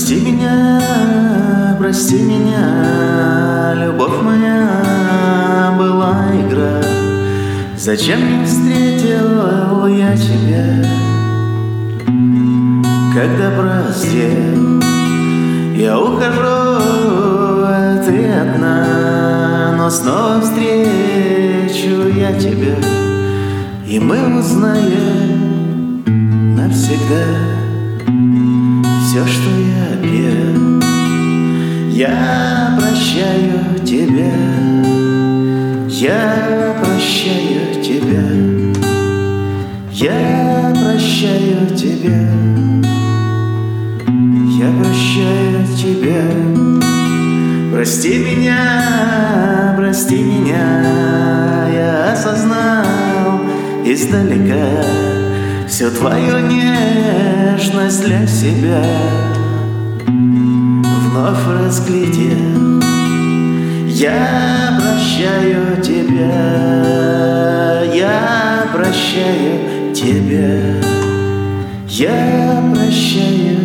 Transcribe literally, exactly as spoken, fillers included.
Прости меня, прости меня, любовь моя была игра. Зачем не встретил я тебя, когда прозрел? Я ухожу, а ты одна, но снова встречу я тебя, и мы узнаем навсегда все, что я пел. Я прощаю тебя, я прощаю тебя, я прощаю тебя, я прощаю тебя. Прости меня, прости меня, я осознал издалека всю твою нежность для себя, вновь разглядел. Я прощаю тебя, я прощаю тебя, я прощаю